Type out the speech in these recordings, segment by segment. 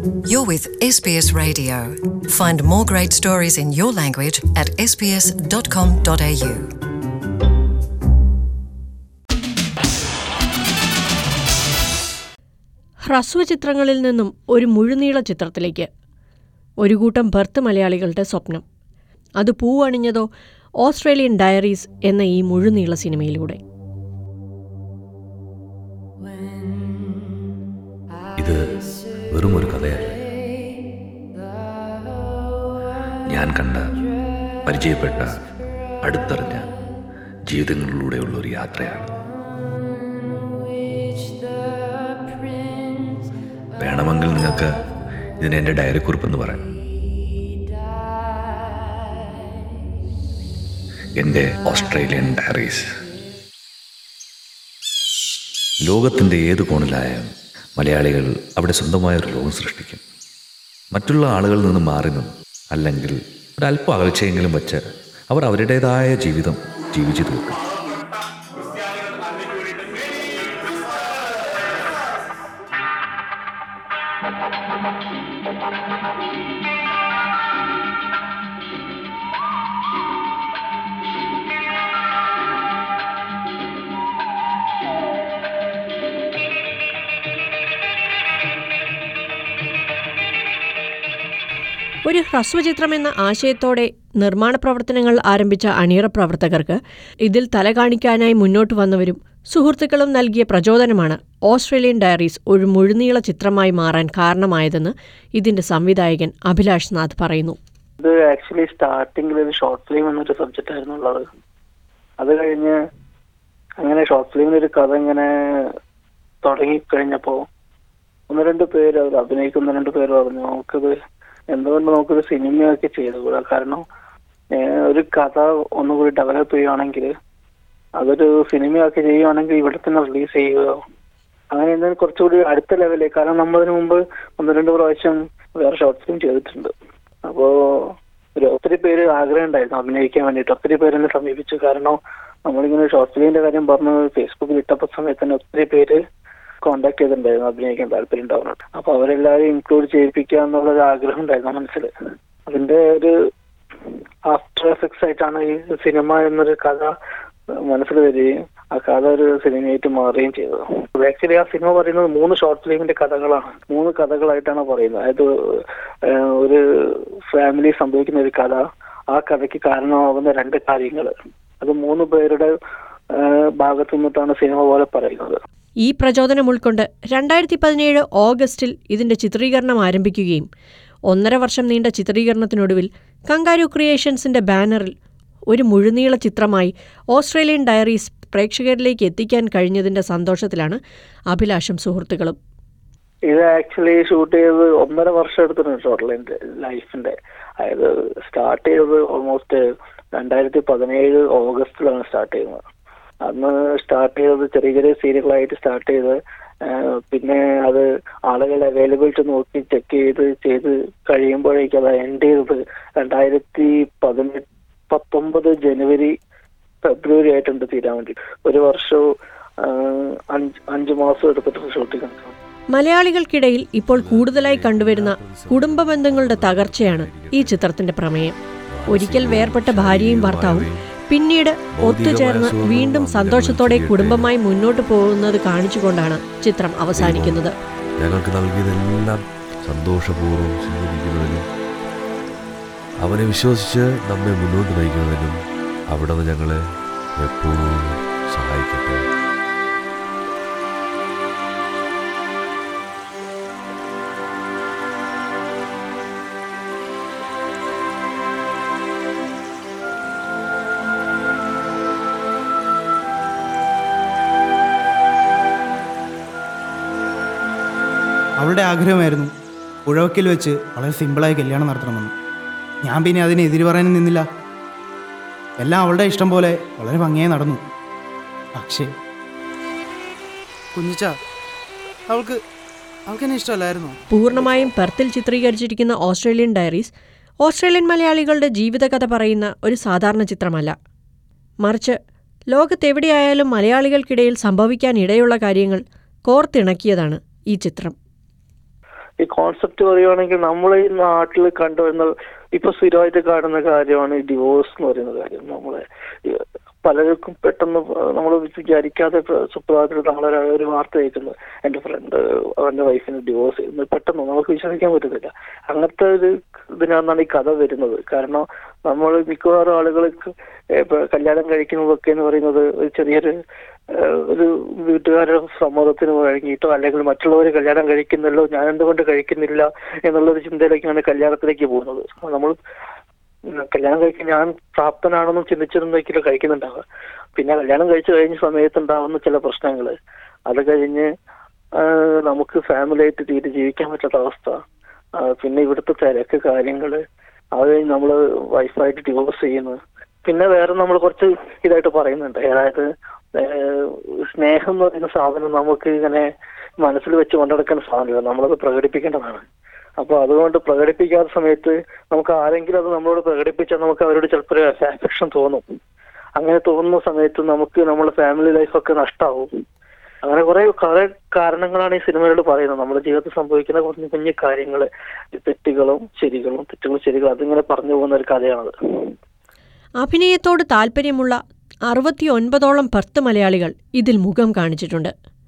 You're with SBS Radio. Find more great stories in your language at sbs.com.au. ഹ്രസ്വചിത്രങ്ങളിൽ നിന്നും ഒരു മുഴുനീള ചിത്രത്തിലേക്ക് ഒരു കൂട്ടം ബർത്ത് മലയാളികളുടെ സ്വപ്നം. അത് പൂവണിഞ്ഞതോ ഓസ്ട്രേലിയൻ ഡയറീസ് എന്ന ഈ മുഴുനീള സിനിമയിലൂടെ. ഇത് വെറുമൊരു കഥയല്ല. ഞാൻ കണ്ട, പരിചയപ്പെട്ട, അടുത്തറിഞ്ഞ ജീവിതങ്ങളിലൂടെയുള്ള ഒരു യാത്രയാണ്. വേണമെങ്കിൽ നിങ്ങൾക്ക് ഇതിനെ എൻ്റെ ഡയറിക്കുറിപ്പെന്ന് പറയാം. എൻ്റെ ഓസ്ട്രേലിയൻ ഡയറീസ്. ലോകത്തിൻ്റെ ഏത് കോണിലായാലും മലയാളികൾ അവിടെ സ്വന്തമായൊരു ലോകം സൃഷ്ടിക്കും. മറ്റുള്ള ആളുകളിൽ നിന്ന് മാറി നിന്ന്, അല്ലെങ്കിൽ ഒരല്പം അകൽച്ചയെങ്കിലും വച്ച് അവർ അവരുടേതായ ജീവിതം ജീവിച്ചു തീർക്കും. ഒരു ഹ്രസ്വചിത്രമെന്ന ആശയത്തോടെ നിർമ്മാണ പ്രവർത്തനങ്ങൾ ആരംഭിച്ച അണിയറ പ്രവർത്തകർക്ക് ഇതിൽ തലകാണിക്കാനായി മുന്നോട്ട് വന്നവരും സുഹൃത്തുക്കളും നൽകിയ പ്രചോദനമാണ് ഓസ്ട്രേലിയൻ ഡയറീസ് ഒരു മുഴുനീള ചിത്രമായി മാറാൻ കാരണമായതെന്ന് ഇതിന്റെ സംവിധായകൻ അഭിലാഷ് നാഥ് പറയുന്നു. ഇത് ആക്ച്വലി സ്റ്റാർട്ടിങ്ങിൽ ഒരു ഷോർട്ട് ഫിലിം എന്നൊരു സബ്ജക്റ്റ് ആയിരുന്നു ഉള്ളത്. അത് കഴിഞ്ഞ് അങ്ങനെ ഷോർട്ട് ഫിലിമിനൊരു കഥ ഇങ്ങനെ തുടങ്ങിക്കഴിഞ്ഞപ്പോൾ ഒന്ന് രണ്ട് പേര് അവർ അഭിനയിക്കുന്ന രണ്ട് പേര് പറഞ്ഞു, എന്തുകൊണ്ട് നമുക്കൊരു സിനിമയൊക്കെ ചെയ്തുകൂടാ. കാരണം ഒരു കഥ ഒന്നുകൂടി ഡെവലപ്പ് ചെയ്യുകയാണെങ്കിൽ, അതൊരു സിനിമയൊക്കെ ചെയ്യുകയാണെങ്കിൽ ഇവിടെ തന്നെ റിലീസ് ചെയ്യുക, അങ്ങനെ എന്തെങ്കിലും കുറച്ചുകൂടി അടുത്ത ലെവലിലേക്ക്. കാരണം നമ്മളതിന് മുമ്പ് ഒന്ന് രണ്ട് പ്രാവശ്യം വേറെ ഷോർട്ട് ഫിലിം ചെയ്തിട്ടുണ്ട്. അപ്പോൾ ഒത്തിരി പേര് ആഗ്രഹം ഉണ്ടായിരുന്നു അഭിനയിക്കാൻ വേണ്ടിയിട്ട്. ഒത്തിരി പേര് എന്നെ സമീപിച്ചു. കാരണം നമ്മളിങ്ങനെ ഷോർട്ട് ഫിലിമിന്റെ കാര്യം പറഞ്ഞ് ഫേസ്ബുക്കിൽ ഇട്ടപ്പോൾ സമയത്ത് തന്നെ ഒത്തിരി പേര് കോണ്ടാക്ട് ചെയ്തിട്ടുണ്ടായിരുന്നു അഭിനയിക്കാൻ താല്പര്യം ഉണ്ടാവുന്നുണ്ട്. അപ്പൊ അവരെല്ലാവരും ഇൻക്ലൂഡ് ചെയ്യിപ്പിക്കുക എന്നുള്ളൊരു ആഗ്രഹം ഉണ്ടായിരുന്നു മനസ്സിൽ. അതിന്റെ ഒരു ആഫ്റ്റർ എഫക്ട്സ് ആയിട്ടാണ് ഈ സിനിമ എന്നൊരു കഥ മനസ്സിൽ വരികയും ആ കഥ ഒരു സിനിമയായിട്ട് മാറുകയും ചെയ്തത്. ആക്ച്വലി ആ സിനിമ പറയുന്നത് 3 ഷോർട്ട് ഫിലിമിന്റെ കഥകളാണ്. 3 കഥകളായിട്ടാണ് പറയുന്നത്. അതായത് ഒരു ഫാമിലി സംഭവിക്കുന്ന ഒരു കഥ, ആ കഥയ്ക്ക് കാരണമാകുന്ന 2 കാര്യങ്ങൾ, അത് 3 പേരുടെ ഭാഗത്തു നിന്നിട്ടാണ് സിനിമ പോലെ പറയുന്നത്. ഈ പ്രചോദനം ഉൾക്കൊണ്ട് 2017 ഓഗസ്റ്റിൽ ഇതിന്റെ ചിത്രീകരണം ആരംഭിക്കുകയും 1.5 വർഷം നീണ്ട ചിത്രീകരണത്തിനൊടുവിൽ കങ്കാരു ക്രിയേഷൻസിന്റെ ബാനറിൽ ഒരു മുഴുനീള ചിത്രമായി ഓസ്ട്രേലിയൻ ഡയറീസ് പ്രേക്ഷകരിലേക്ക് എത്തിക്കാൻ കഴിഞ്ഞതിന്റെ സന്തോഷത്തിലാണ് അഭിലാഷും സുഹൃത്തുക്കളും. ഇത് ആക്ച്വലി ഷൂട്ട് ചെയ്തത് 1.5 വർഷം എടുത്തിട്ടുണ്ട് ടോട്ടൽ എൻ്റെ ലൈഫിന്റെ. അതായത് സ്റ്റാർട്ട് ചെയ്തത് ഓൾമോസ്റ്റ് 2017 ഓഗസ്റ്റിലാണ് സ്റ്റാർട്ട് ചെയ്യുന്നത്. അന്ന് സ്റ്റാർട്ട് ചെയ്തത് ചെറിയ ചെറിയ സീനുകളായിട്ട് സ്റ്റാർട്ട് ചെയ്ത്, പിന്നെ അത് ആളുകൾ അവൈലബിലിറ്റി നോക്കി ചെക്ക് ചെയ്ത് കഴിയുമ്പോഴേക്കും അത് എൻഡ് ചെയ്തത് 2019 ജനുവരി ഫെബ്രുവരി ആയിട്ടുണ്ട് തീരാൻ വേണ്ടി. 1 വർഷവും 5 മാസം എടുത്തിട്ട് ഷൂട്ടിംഗ് നടക്കണം. മലയാളികൾക്കിടയിൽ ഇപ്പോൾ കൂടുതലായി കണ്ടുവരുന്ന കുടുംബ ബന്ധങ്ങളുടെ തകർച്ചയാണ് ഈ ചിത്രത്തിന്റെ പ്രമേയം. ഒരിക്കൽ വേർപെട്ട ഭാര്യയും ഭർത്താവും പിന്നീട് ഒത്തുചേർന്ന് വീണ്ടും സന്തോഷത്തോടെ കുടുംബമായി മുന്നോട്ട് പോകുന്നത് കാണിച്ചുകൊണ്ടാണ് ചിത്രം അവസാനിക്കുന്നത്. ഞങ്ങൾക്ക് നൽകിയതെല്ലാം സന്തോഷപൂർവ്വം സ്വീകരിക്കുന്നതിനും അവനെ വിശ്വസിച്ച് നമ്മെ മുന്നോട്ട് നയിക്കുന്നതിനും അവിടുന്ന് ഞങ്ങളെ എപ്പോഴും സഹായിക്കട്ടെ. അവളുടെ ആഗ്രഹമായിരുന്നു പുഴവക്കിൽ വെച്ച് വളരെ സിമ്പിളായി കല്യാണം നടത്തണമെന്ന്. ഞാൻ പിന്നെ അതിന് എതിര് പറയാനും നിന്നില്ല. എല്ലാം അവളുടെ ഇഷ്ടം പോലെ വളരെ ഭംഗിയായി നടന്നു. പക്ഷേ കുഞ്ഞിച്ച, അവൾക്ക് എന്നെ ഇഷ്ടമല്ലായിരുന്നു. പൂർണ്ണമായും പെർത്തിൽ ചിത്രീകരിച്ചിരിക്കുന്ന ഓസ്ട്രേലിയൻ ഡയറീസ് ഓസ്ട്രേലിയൻ മലയാളികളുടെ ജീവിതകഥ പറയുന്ന ഒരു സാധാരണ ചിത്രമല്ല. മറിച്ച് ലോകത്തെവിടെയായാലും മലയാളികൾക്കിടയിൽ സംഭവിക്കാൻ ഇടയുള്ള കാര്യങ്ങൾ കോർത്തിണക്കിയതാണ് ഈ ചിത്രം. ഈ കോൺസെപ്റ്റ് പറയുവാണെങ്കിൽ നമ്മളെ ഈ നാട്ടിൽ കണ്ടുവരുന്ന ഇപ്പൊ സ്ഥിരമായിട്ട് കാണുന്ന കാര്യമാണ് ഈ ഡിവോഴ്സ് എന്ന് പറയുന്ന കാര്യം. നമ്മളെ പലർക്കും പെട്ടെന്ന് നമ്മൾ വിചാരിക്കാതെ സുപ്രഭാതത്തിൽ നമ്മളൊരു വാർത്ത കേൾക്കുന്നത് എന്റെ ഫ്രണ്ട് അവന്റെ വൈഫിന് ഡിവോഴ്സ് ചെയ്യുന്നത്, പെട്ടെന്ന് നമുക്ക് വിശ്വസിക്കാൻ പറ്റത്തില്ല. അങ്ങനത്തെ ഒരു ഇതിനകത്താണ് ഈ കഥ വരുന്നത്. കാരണം നമ്മൾ മിക്കവാറും ആളുകൾക്ക് കല്യാണം കഴിക്കുന്നതൊക്കെ എന്ന് പറയുന്നത് ഒരു ചെറിയൊരു ഒരു വീട്ടുകാരുടെ സമ്മതത്തിന് വഴങ്ങിയിട്ടോ അല്ലെങ്കിൽ മറ്റുള്ളവർ കല്യാണം കഴിക്കുന്നല്ലോ ഞാൻ എന്തുകൊണ്ട് കഴിക്കുന്നില്ല എന്നുള്ളൊരു ചിന്തയിലേക്കാണ് കല്യാണത്തിലേക്ക് പോകുന്നത്. നമ്മൾ കല്യാണം കഴിക്കാൻ ഞാൻ പ്രാപ്തനാണെന്നും ചിന്തിച്ചിരുന്നെങ്കിലും കഴിക്കുന്നുണ്ടാവുക. പിന്നെ കല്യാണം കഴിച്ചു കഴിഞ്ഞ സമയത്തുണ്ടാവുന്ന ചില പ്രശ്നങ്ങൾ, അത് കഴിഞ്ഞ് നമുക്ക് ഫാമിലി ആയിട്ട് തീരെ ജീവിക്കാൻ പറ്റാത്ത അവസ്ഥ, പിന്നെ ഇവിടുത്തെ തിരക്ക് കാര്യങ്ങൾ, അത് കഴിഞ്ഞ് നമ്മൾ വൈഫായിട്ട് ഡിവോഴ്സ് ചെയ്യുന്നത്. പിന്നെ വേറെ നമ്മൾ കുറച്ച് ഇതായിട്ട് പറയുന്നുണ്ട്, അതായത് സ്നേഹം എന്ന് പറയുന്ന സാധനം നമുക്ക് ഇങ്ങനെ മനസ്സിൽ വെച്ച് കൊണ്ടുനടക്കുന്ന സാധനമില്ല, നമ്മളത് പ്രകടിപ്പിക്കേണ്ടതാണ്. അപ്പൊ അതുകൊണ്ട് പ്രകടിപ്പിക്കാത്ത സമയത്ത് നമുക്ക് ആരെങ്കിലും അത് നമ്മളോട് പ്രകടിപ്പിച്ചാൽ നമുക്ക് അവരോട് ചിലപ്പോൾ ഒരു അഫെക്ഷൻ തോന്നും. അങ്ങനെ തോന്നുന്ന സമയത്ത് നമുക്ക് നമ്മുടെ ഫാമിലി ലൈഫൊക്കെ നഷ്ടമാവും. അങ്ങനെ കുറെ കാരണങ്ങളാണ് ഈ സിനിമയോട് പറയുന്നത്. നമ്മുടെ ജീവിതത്തിൽ സംഭവിക്കുന്ന കുഞ്ഞു കുഞ്ഞു കാര്യങ്ങൾ, തെറ്റുകളും ശരികളും അതിങ്ങനെ പറഞ്ഞു പോകുന്ന ഒരു കഥയാണത്. അഭിനയത്തോട് താല്പര്യമുള്ള 69ഓളം പെർത്ത് മലയാളികൾ ഇതിൽ മുഖം കാണിച്ചിട്ടുണ്ട്.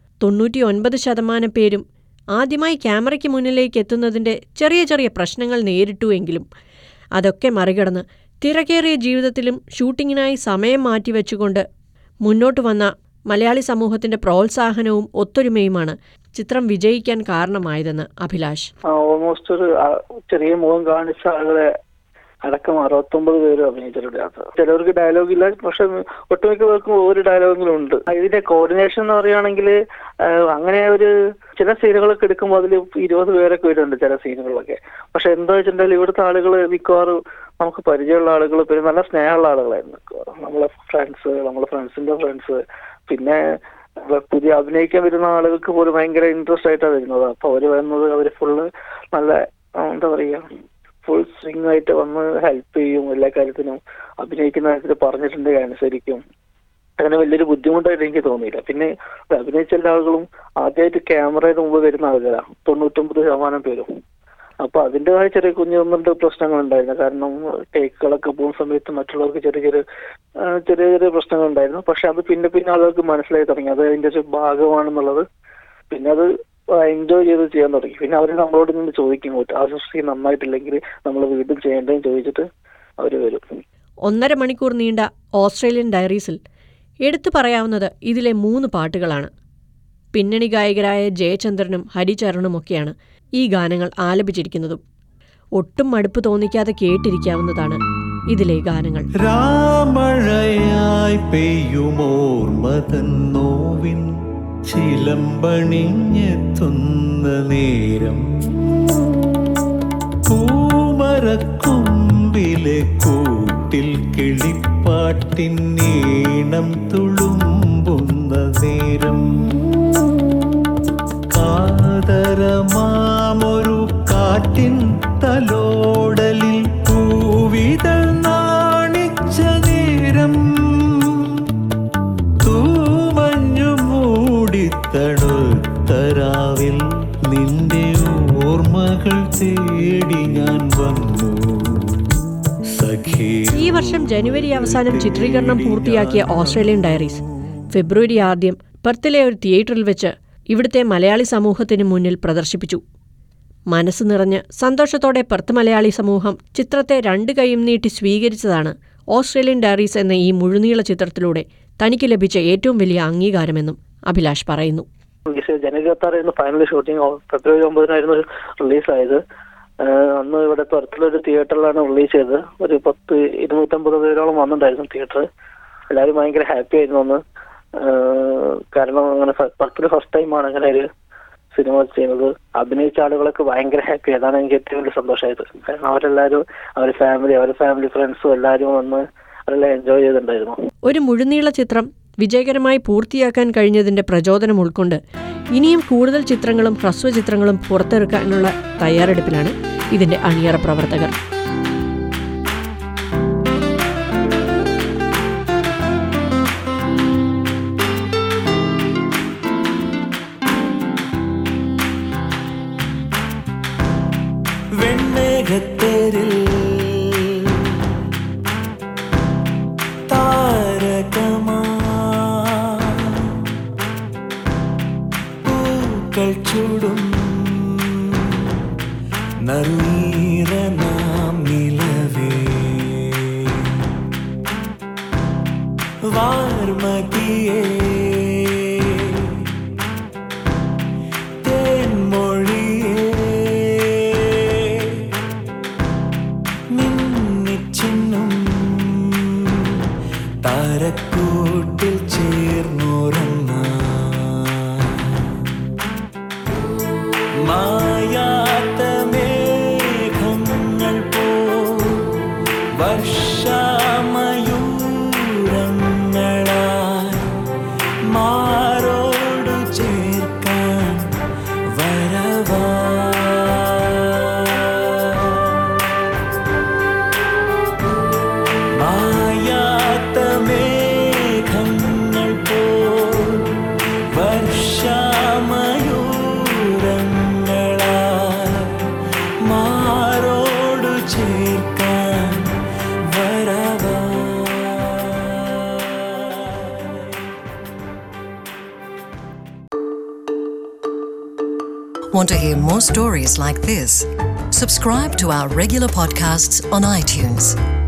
99% പേരും ആദ്യമായി ക്യാമറയ്ക്ക് മുന്നിലേക്ക് എത്തുന്നതിൻ്റെ ചെറിയ ചെറിയ പ്രശ്നങ്ങൾ നേരിട്ടുവെങ്കിലും അതൊക്കെ മറികടന്ന് തിരക്കേറിയ ജീവിതത്തിലും ഷൂട്ടിങ്ങിനായി സമയം മാറ്റിവെച്ചുകൊണ്ട് മുന്നോട്ട് വന്ന മലയാളി സമൂഹത്തിന്റെ പ്രോത്സാഹനവും ഒത്തൊരുമയുമാണ് ചിത്രം വിജയിക്കാൻ കാരണമായതെന്ന് അഭിലാഷ്. ഓൾമോസ്റ്റ് ഒരു ചെറിയ മുഖം കാണിച്ച ആളുകളെ അടക്കം 69 പേരും അഭിനയിച്ചിട്ടുണ്ട്. ചിലവർക്ക് ഡയലോഗ് ഇല്ല, പക്ഷെ ഒട്ടുമിക്ക പേർക്കും ഒരു ഡയലോഗെങ്കിലും ഉണ്ട്. ഇതിന്റെ കോർഡിനേഷൻ എന്ന് പറയുകയാണെങ്കിൽ അങ്ങനെ ഒരു ചില സീനുകളൊക്കെ എടുക്കുമ്പോൾ അതിൽ 20 പേരൊക്കെ വരുന്നുണ്ട് ചില സീനുകളിലൊക്കെ. പക്ഷെ എന്താ വെച്ചിട്ടുണ്ടെങ്കിൽ ഇവിടുത്തെ ആളുകൾ മിക്കവാറും നമുക്ക് പരിചയമുള്ള ആളുകൾ, പിന്നെ നല്ല സ്നേഹമുള്ള ആളുകളായിരുന്നു. നമ്മളെ ഫ്രണ്ട്സിന്റെ ഫ്രണ്ട്സ്, പിന്നെ പുതിയ അഭിനയിക്കാൻ വരുന്ന ആളുകൾക്ക് പോലും ഭയങ്കര ഇൻട്രസ്റ്റ് ആയിട്ടാണ് വരുന്നത്. അപ്പൊ അവര് വരുന്നത് അവര് ഫുള്ള് നല്ല എന്താ പറയുക, ഫുൾ സ്വിംഗ് ആയിട്ട് വന്ന് ഹെൽപ്പ് ചെയ്യും. എല്ലാ കാര്യത്തിനും അഭിനയിക്കുന്ന കാര്യത്തിൽ പറഞ്ഞിട്ടുണ്ടെങ്കിൽ അനുസരിക്കും. അങ്ങനെ വലിയൊരു ബുദ്ധിമുട്ടായിട്ട് എനിക്ക് തോന്നിയില്ല. പിന്നെ അഭിനയിച്ച എല്ലാ ആളുകളും ആദ്യമായിട്ട് ക്യാമറയുടെ മുമ്പ് വരുന്ന ആളുകളാണ് 99% പേരും. അപ്പൊ അതിൻ്റെതായ ചെറിയ കുഞ്ഞൊന്നുണ്ട് പ്രശ്നങ്ങൾ ഉണ്ടായിരുന്നു. കാരണം ടേക്കുകളൊക്കെ പോകുന്ന സമയത്ത് മറ്റുള്ളവർക്ക് ചെറിയ പ്രശ്നങ്ങൾ ഉണ്ടായിരുന്നു. പക്ഷെ അത് പിന്നെ ആളുകൾക്ക് മനസ്സിലായി തുടങ്ങി, അത് അതിന്റെ ഒരു ഭാഗമാണെന്നുള്ളത്. പിന്നെ അത് എൻജോയ് ചെയ്ത് ചെയ്യാൻ തുടങ്ങി. പിന്നെ അവർ നമ്മളോട് നിന്ന് ചോദിക്കും, ആ സൃഷ്ടി നന്നായിട്ടില്ലെങ്കിൽ നമ്മൾ വീണ്ടും ചെയ്യേണ്ടതെന്ന് ചോദിച്ചിട്ട് അവർ വരും. 1.5 മണിക്കൂർ നീണ്ട ഓസ്ട്രേലിയൻ ഡയറീസിൽ എടുത്തു പറയാവുന്നത് ഇതിലെ 3 പാട്ടുകളാണ്. പിന്നണി ഗായകരായ ജയചന്ദ്രനും ഹരിചരണുമൊക്കെയാണ് ഈ ഗാനങ്ങൾ ആലപിച്ചിരിക്കുന്നതും. ഒട്ടും മടുപ്പ് തോന്നിക്കാതെ കേട്ടിരിക്കാവുന്നതാണ് ഇതിലെ ഗാനങ്ങൾ. രാമഴയായി പെയ്യുമോർമതൻ നോവിൻ ചിലമ്പണിഞ്ഞെത്തുന്ന നേരം, പൂമരക്കൊമ്പിലെ കൂട്ടിൽ കിളിപ്പാട്ടിൻ ഈണം തുളുമ്പുന്ന നേരം, കാതരമാമൊരു കാറ്റിൻ തലോടലിൽ പൂവിതൾ നാണിച്ച നേരം, തണുത്തരാവിൽ നിന്റെ ഓർമ്മകൾ തേടി ഞാൻ വന്നു സഖി. ഈ വർഷം ജനുവരി അവസാനം ചിത്രീകരണം പൂർത്തിയാക്കിയ ഓസ്ട്രേലിയൻ ഡയറീസ് ഫെബ്രുവരി ആദ്യം പെർത്തിലെ ഒരു തിയേറ്ററിൽ വെച്ച് ഇവിടുത്തെ മലയാളി സമൂഹത്തിന് മുന്നിൽ പ്രദർശിപ്പിച്ചു. മനസ്സ് നിറഞ്ഞ് സന്തോഷത്തോടെ പെർത്ത് മലയാളി സമൂഹം ചിത്രത്തെ 2 കൈയും നീട്ടി സ്വീകരിച്ചതാണ് ഓസ്ട്രേലിയൻ ഡയറീസ് എന്ന ഈ മുഴുനീള ചിത്രത്തിലൂടെ തനിക്ക് ലഭിച്ച ഏറ്റവും വലിയ അംഗീകാരമെന്നും അഭിലാഷ് പറയുന്നു. ജനുവരി 26 ഫൈനൽ ഷൂട്ടിംഗ്, ഫെബ്രുവരി 9 റിലീസായത്. അന്ന് ഇവിടെ പെർത്തിലൊരു തിയേറ്ററിലാണ് റിലീസ് ചെയ്തത്. ഒരു 250 പേരോളം വന്നിട്ടുണ്ടായിരുന്നു തിയേറ്റർ. എല്ലാവരും ഭയങ്കര ഹാപ്പി ആയിരുന്നു അന്ന്. കാരണം അങ്ങനെ പെർത്തിൽ ഫസ്റ്റ് ടൈമാണ് അങ്ങനെ ഒരു സിനിമ ചെയ്യുന്നത്. അഭിനയിച്ച ആളുകളൊക്കെ ഭയങ്കര ഹാപ്പി. അതാണ് എനിക്ക് ഏറ്റവും വലിയ സന്തോഷമായത്. കാരണം അവരെല്ലാവരും അവരുടെ ഫാമിലി ഫ്രണ്ട്സും എല്ലാവരും വന്ന് അതെല്ലാം എൻജോയ് ചെയ്തിട്ടുണ്ടായിരുന്നു. ഒരു മുഴുനീള ചിത്രം വിജയകരമായി പൂർത്തിയാക്കാൻ കഴിഞ്ഞതിന്റെ പ്രചോദനം ഉൾക്കൊണ്ട് ഇനിയും കൂടുതൽ ചിത്രങ്ങളും ഹ്രസ്വചിത്രങ്ങളും പുറത്തിറക്കാനുള്ള തയ്യാറെടുപ്പിലാണ് ഇതിന്റെ അണിയറ പ്രവർത്തകർ. വെണ്ണേകത്തേരിൽ താരകമാ പൂക്കൾ ചൂടും നറുനീറനാം നിലവേ വാർമതിയേ തേൻമൊഴിയേ മിന്നിച്ചിന്നും താരക്കൂട്ടിൽ ചേർന്നുറങ്ങാം മായാത്ത മേഘങ്ങൾ പോ വർഷമയൂരങ്ങളായി മാറോടു ചേർക്കാൻ വരവാ മായാത്ത മേഘങ്ങൾ പോ വർഷമയൂരങ്ങളായി മാറോടു ചേർക്കാൻ വരവാ. Want to hear more stories like this? Subscribe to our regular podcasts on iTunes.